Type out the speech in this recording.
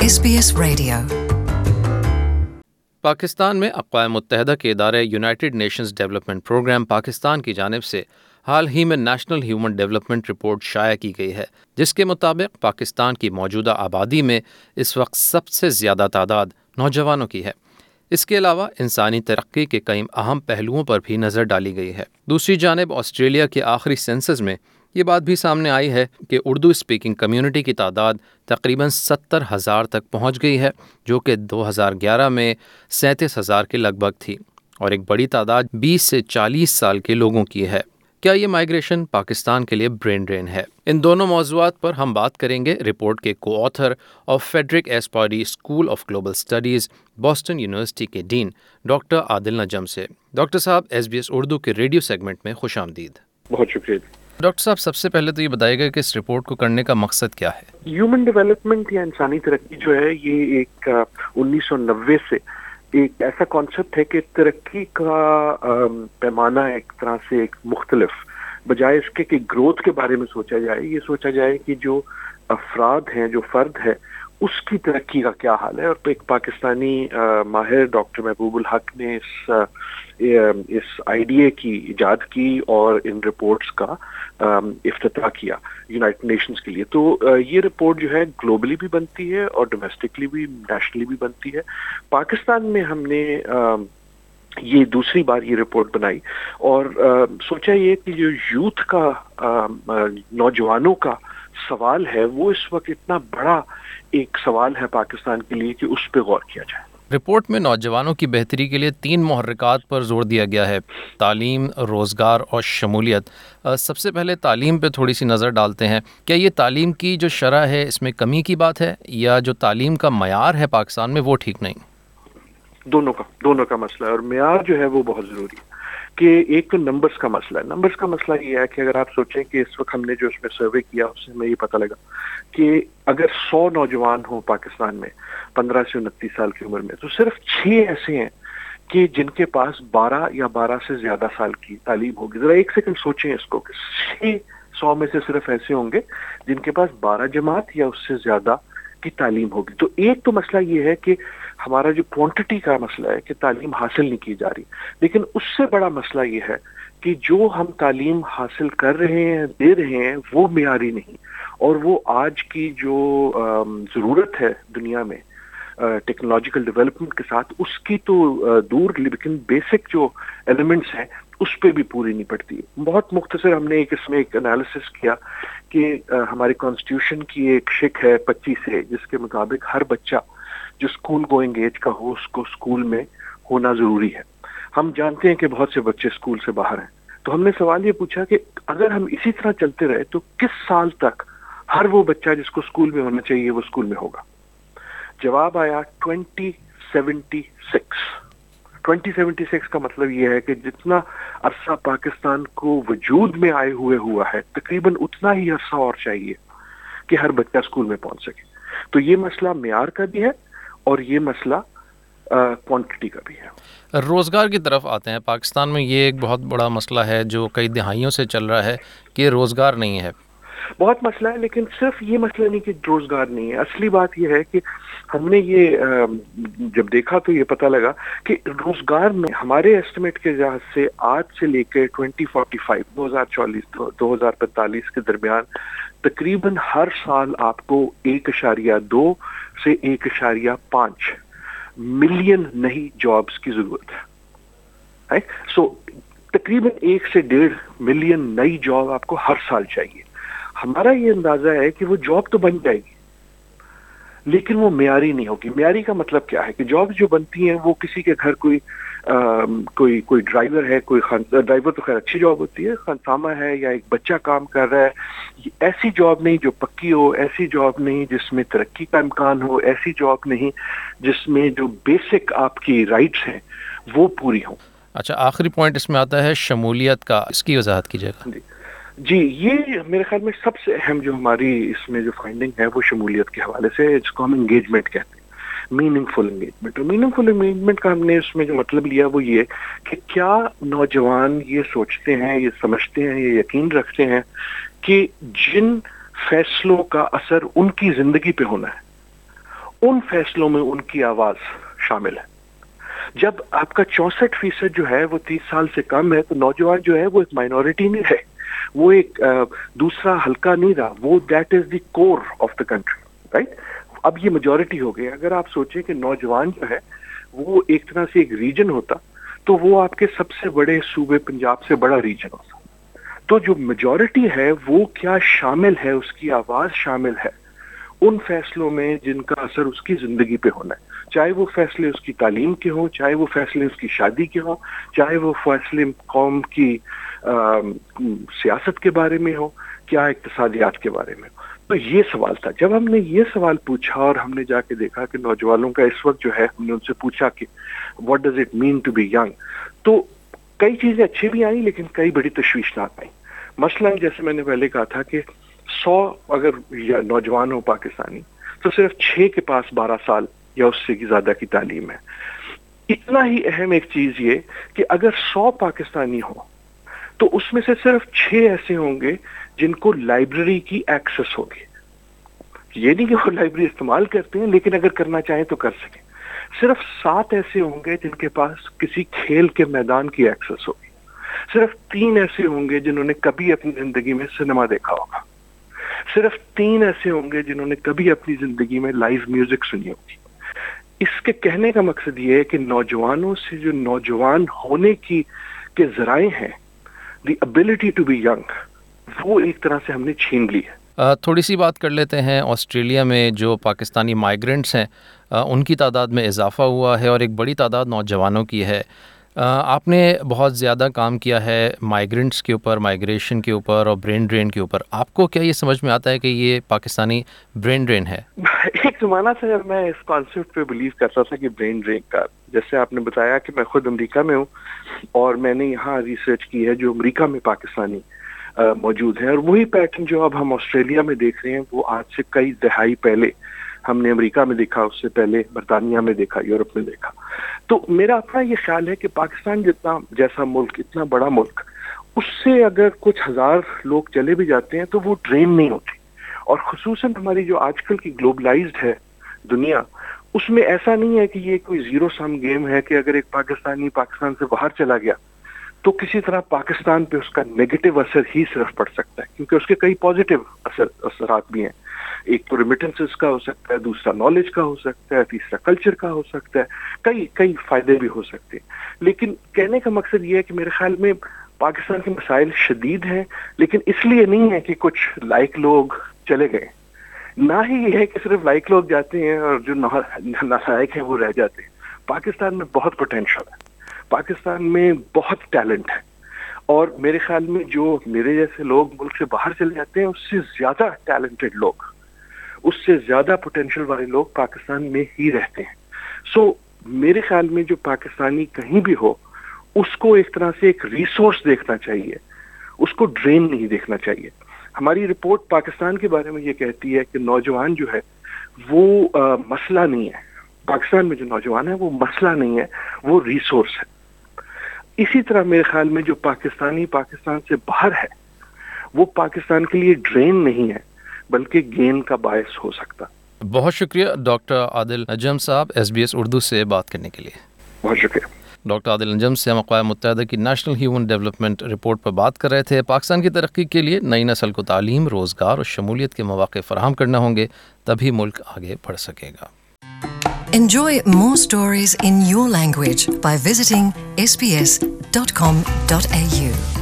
SBS Radio. Pakistan میں اقوام متحدہ کے ادارے United Nations Development Programme Pakistan کی جانب سے حال ہی میں نیشنل ہیومن ڈیولپمنٹ رپورٹ شائع کی گئی ہے، جس کے مطابق پاکستان کی موجودہ آبادی میں اس وقت سب سے زیادہ تعداد نوجوانوں کی ہے۔ اس کے علاوہ انسانی ترقی کے کئی اہم پہلوؤں پر بھی نظر ڈالی گئی ہے۔ دوسری جانب آسٹریلیا کے آخری سینسس میں یہ بات بھی سامنے آئی ہے کہ اردو اسپیکنگ کمیونٹی کی تعداد تقریباً 70,000 تک پہنچ گئی ہے، جو کہ 2011 میں 37,000 کے لگ بھگ تھی، اور ایک بڑی تعداد 20 سے 40 سال کے لوگوں کی ہے۔ کیا یہ مائیگریشن پاکستان کے لیے برین ڈرین ہے؟ ان دونوں موضوعات پر ہم بات کریں گے رپورٹ کے کو آتھر اور Frederick S Pardee school of global studies Boston University کے ڈین ڈاکٹر عادل نجم سے۔ ڈاکٹر صاحب، SBS اردو کے ریڈیو سیگمنٹ میں خوش آمدید۔ بہت شکریہ۔ ڈاکٹر صاحب، سب سے پہلے تو یہ بتائیے گا کہ اس رپورٹ کو کرنے کا مقصد کیا ہے؟ ہیومن ڈیولپمنٹ یا انسانی ترقی جو ہے، یہ ایک 1990 سے ایک ایسا کانسیپٹ ہے کہ ترقی کا پیمانہ ایک طرح سے ایک مختلف، بجائے اس کے کہ گروتھ کے بارے میں سوچا جائے، یہ سوچا جائے کہ جو افراد ہیں، جو فرد ہے، اس کی ترقی کا کیا حال ہے۔ اور ایک پاکستانی ماہر ڈاکٹر محبوب الحق نے اس آئیڈیا کی ایجاد کی اور ان رپورٹس کا افتتاح کیا یونائٹڈ نیشنز کے لیے۔ تو یہ رپورٹ جو ہے گلوبلی بھی بنتی ہے اور ڈومیسٹکلی بھی، نیشنلی بھی بنتی ہے۔ پاکستان میں ہم نے یہ دوسری بار یہ رپورٹ بنائی اور سوچا یہ کہ جو یوتھ کا، نوجوانوں کا سوال ہے، وہ اس وقت اتنا بڑا ایک سوال ہے پاکستان کے لیے کہ اس پہ غور کیا جائے۔ رپورٹ میں نوجوانوں کی بہتری کے لیے 3 محرکات پر زور دیا گیا ہے: تعلیم، روزگار اور شمولیت۔ سب سے پہلے تعلیم پہ تھوڑی سی نظر ڈالتے ہیں۔ کیا یہ تعلیم کی جو شرح ہے، اس میں کمی کی بات ہے، یا جو تعلیم کا معیار ہے پاکستان میں وہ ٹھیک نہیں؟ دونوں کا مسئلہ ہے، اور معیار جو ہے وہ بہت ضروری ہے۔ کہ ایک تو نمبرز کا مسئلہ ہے۔ نمبرز کا مسئلہ یہ ہے کہ اگر آپ سوچیں کہ اس وقت ہم نے جو اس میں سروے کیا، اس سے ہمیں یہ پتہ لگا کہ اگر 100 نوجوان ہوں پاکستان میں 15 سے 29 سال کی عمر میں، تو صرف 6 ایسے ہیں کہ جن کے پاس 12 یا 12 سے زیادہ سال کی تعلیم ہوگی۔ ذرا ایک سیکنڈ سوچیں اس کو کہ 100 میں سے صرف ایسے ہوں گے جن کے پاس 12 جماعت یا اس سے زیادہ کی تعلیم ہوگی۔ تو ایک تو مسئلہ یہ ہے کہ ہمارا جو کوانٹٹی کا مسئلہ ہے کہ تعلیم حاصل نہیں کی جا رہی، لیکن اس سے بڑا مسئلہ یہ ہے کہ جو ہم تعلیم حاصل کر رہے ہیں، دے رہے ہیں، وہ معیاری نہیں، اور وہ آج کی جو ضرورت ہے دنیا میں ٹیکنالوجیکل ڈیولپمنٹ کے ساتھ، اس کی تو دور، لیکن بیسک جو ایلیمنٹس ہیں اس پہ بھی پوری نہیں پڑتی۔ بہت مختصر ہم نے اس میں ایک انالیسس کیا کہ ہمارے کانسٹیٹیوشن کی ایک شک ہے 25 سے، جس کے مطابق ہر بچہ جو اسکول گوئنگ ایج کا ہو، اس کو اسکول میں ہونا ضروری ہے۔ ہم جانتے ہیں کہ بہت سے بچے اسکول سے باہر ہیں، تو ہم نے سوال یہ پوچھا کہ اگر ہم اسی طرح چلتے رہے تو کس سال تک ہر وہ بچہ جس کو اسکول میں ہونا چاہیے وہ اسکول میں ہوگا؟ جواب آیا 2076۔ 2076 کا مطلب یہ ہے کہ جتنا عرصہ پاکستان کو وجود میں آئے ہوئے ہوا ہے، تقریباً اتنا ہی عرصہ اور چاہیے کہ ہر بچہ اسکول میں پہنچ سکے۔ تو یہ مسئلہ معیار کا بھی ہے اور یہ مسئلہ کوانٹٹی کا بھی ہے۔ روزگار کی طرف آتے ہیں۔ پاکستان میں یہ ایک بہت بڑا مسئلہ ہے جو کئی دہائیوں سے چل رہا ہے کہ روزگار نہیں ہے۔ بہت مسئلہ ہے، لیکن صرف یہ مسئلہ نہیں کہ روزگار نہیں ہے۔ اصلی بات یہ ہے کہ ہم نے یہ جب دیکھا تو یہ پتہ لگا کہ روزگار میں ہمارے ایسٹیمیٹ کے لحاظ سے آج سے لے کے 2045 2045 کے درمیان تقریباً ہر سال آپ کو 1.2 سے 1.5 ملین نئی جابز کی ضرورت ہے۔ سو تقریباً 1 سے 1.5 ملین نئی جاب آپ کو ہر سال چاہیے۔ ہمارا یہ اندازہ ہے کہ وہ جاب تو بن جائے گی، لیکن وہ معیاری نہیں ہوگی۔ معیاری کا مطلب کیا ہے کہ جاب جو بنتی ہیں وہ کسی کے گھر کوئی ڈرائیور ہے، کوئی ڈرائیور تو خیر اچھی جاب ہوتی ہے، خانسامہ ہے یا ایک بچہ کام کر رہا ہے، ایسی جاب نہیں جو پکی ہو، ایسی جاب نہیں جس میں ترقی کا امکان ہو، ایسی جاب نہیں جس میں جو بیسک آپ کی رائٹس ہیں وہ پوری ہوں۔ اچھا، آخری پوائنٹ اس میں آتا ہے شمولیت کا، اس کی وضاحت کیجیے گا۔ جی، یہ میرے خیال میں سب سے اہم جو ہماری اس میں جو فائنڈنگ ہے وہ شمولیت کے حوالے سے، جس کو ہم انگیجمنٹ کہتے ہیں، میننگ فل انگیجمنٹ۔ اور میننگ فل انگیجمنٹ کا ہم نے اس میں جو مطلب لیا وہ یہ کہ کیا نوجوان یہ سوچتے ہیں، یہ سمجھتے ہیں، یہ یقین رکھتے ہیں کہ جن فیصلوں کا اثر ان کی زندگی پہ ہونا ہے ان فیصلوں میں ان کی آواز شامل ہے. جب آپ کا 64% جو ہے وہ 30 سال سے کم ہے تو نوجوان جو ہے وہ ایک مائنورٹی نہیں رہے, وہ ایک دوسرا حلقہ نہیں رہا, وہ that is the core of the country, right. اب یہ میجورٹی ہو گئی. اگر آپ سوچیں کہ نوجوان جو ہے وہ ایک طرح سے ایک ریجن ہوتا تو وہ آپ کے سب سے بڑے صوبے پنجاب سے بڑا ریجن ہوتا. تو جو میجورٹی ہے وہ کیا شامل ہے, اس کی آواز شامل ہے ان فیصلوں میں جن کا اثر اس کی زندگی پہ ہونا ہے, چاہے وہ فیصلے اس کی تعلیم کے ہوں, چاہے وہ فیصلے اس کی شادی کے ہوں, چاہے وہ فیصلے قوم کی سیاست کے بارے میں ہو, کیا اقتصادیات کے بارے میں ہو. تو یہ سوال تھا. جب ہم نے یہ سوال پوچھا اور ہم نے جا کے دیکھا کہ نوجوانوں کا اس وقت جو ہے, ہم نے ان سے پوچھا کہ what does it mean to be young, تو کئی چیزیں اچھی بھی آئیں لیکن کئی بڑی تشویشناک آئیں. مثلا جیسے میں نے پہلے کہا تھا کہ 100 اگر نوجوان ہو پاکستانی تو صرف 6 کے پاس 12 سال یا اس سے زیادہ کی تعلیم ہے. اتنا ہی اہم ایک چیز یہ کہ اگر 100 پاکستانی ہو تو اس میں سے صرف 6 ایسے ہوں گے جن کو لائبریری کی ایکسس ہوگی. یہ نہیں کہ وہ لائبریری استعمال کرتے ہیں لیکن اگر کرنا چاہیں تو کر سکیں. صرف 7 ایسے ہوں گے جن کے پاس کسی کھیل کے میدان کی ایکسس ہوگی. صرف 3 ایسے ہوں گے جنہوں نے کبھی اپنی زندگی میں سنیما دیکھا ہوگا. صرف 3 ایسے ہوں گے جنہوں نے کبھی اپنی زندگی میں لائیو میوزک سنی ہوگی. اس کے کہنے کا مقصد یہ ہے کہ نوجوانوں سے جو نوجوان ہونے کی کے ذرائع ہیں, the ability to be young, وہ ایک طرح سے ہم نے چھین لی ہے. تھوڑی سی بات کر لیتے ہیں. آسٹریلیا میں جو پاکستانی مائیگرنٹس ہیں ان کی تعداد میں اضافہ ہوا ہے اور ایک بڑی تعداد نوجوانوں کی ہے. آپ نے بہت زیادہ کام کیا ہے مائیگرنٹس کے اوپر, مائیگریشن کے اوپر اور برین ڈرین کے اوپر. آپ کو کیا یہ سمجھ میں آتا ہے کہ یہ پاکستانی برین ڈرین ہے؟ ایک زمانہ سے میں اس کانسیپٹ پہ بلیو کرتا تھا کہ برین ڈرین کا, جیسے آپ نے بتایا کہ میں خود امریکہ میں ہوں اور میں نے یہاں ریسرچ کی ہے جو امریکہ میں پاکستانی موجود ہیں, اور وہی پیٹرن جو اب ہم آسٹریلیا میں دیکھ رہے ہیں وہ آج سے کئی دہائی پہلے ہم نے امریکہ میں دیکھا, اس سے پہلے برطانیہ میں دیکھا, یورپ میں دیکھا. تو میرا اپنا یہ خیال ہے کہ پاکستان جیسا ملک, اتنا بڑا ملک, اس سے اگر کچھ ہزار لوگ چلے بھی جاتے ہیں تو وہ ٹرین نہیں ہوتی. اور خصوصاً ہماری جو آج کل کی گلوبلائزڈ ہے دنیا, اس میں ایسا نہیں ہے کہ یہ کوئی زیرو سم گیم ہے کہ اگر ایک پاکستانی پاکستان سے باہر چلا گیا تو کسی طرح پاکستان پہ اس کا نیگیٹو اثر ہی صرف پڑ سکتا ہے, کیونکہ اس کے کئی پازیٹیو اثرات بھی ہیں. ایک تو ریمیٹنسز کا ہو سکتا ہے, دوسرا نالج کا ہو سکتا ہے, تیسرا کلچر کا ہو سکتا ہے, کئی فائدے بھی ہو سکتے ہیں. لیکن کہنے کا مقصد یہ ہے کہ میرے خیال میں پاکستان کے مسائل شدید ہیں, لیکن اس لیے نہیں ہے کہ کچھ لائق لوگ چلے گئے, نہ ہی یہ ہے کہ صرف لائق لوگ جاتے ہیں اور جو نالائق ہیں وہ رہ جاتے ہیں. پاکستان میں بہت پوٹینشل ہے, پاکستان میں بہت ٹیلنٹ ہے, اور میرے خیال میں جو میرے جیسے لوگ ملک سے باہر چلے جاتے ہیں اس سے زیادہ ٹیلنٹڈ لوگ, اس سے زیادہ پوٹینشل والے لوگ پاکستان میں ہی رہتے ہیں. سو میرے خیال میں جو پاکستانی کہیں بھی ہو اس کو ایک طرح سے ایک ریسورس دیکھنا چاہیے, اس کو ڈرین نہیں دیکھنا چاہیے. ہماری رپورٹ پاکستان کے بارے میں یہ کہتی ہے کہ نوجوان جو ہے وہ مسئلہ نہیں ہے. پاکستان میں جو نوجوان ہے وہ مسئلہ نہیں ہے, وہ ریسورس ہے. اسی طرح میرے خیال میں جو پاکستانی پاکستان سے باہر ہے وہ پاکستان کے لیے ڈرین نہیں ہے بلکہ گین کا باعث ہو سکتا. بہت شکریہ ڈاکٹر عادل نجم صاحب SBS اردو سے بات کرنے کے لیے. بہت شکریہ. ڈاکٹر عادل نجم سے ہم اقوام متحدہ کی نیشنل ہیومن ڈیولپمنٹ رپورٹ پر بات کر رہے تھے. پاکستان کی ترقی کے لیے نئی نسل کو تعلیم, روزگار اور شمولیت کے مواقع فراہم کرنا ہوں گے, تبھی ملک آگے بڑھ سکے گا. Enjoy more stories in your language by visiting sbs.com.au.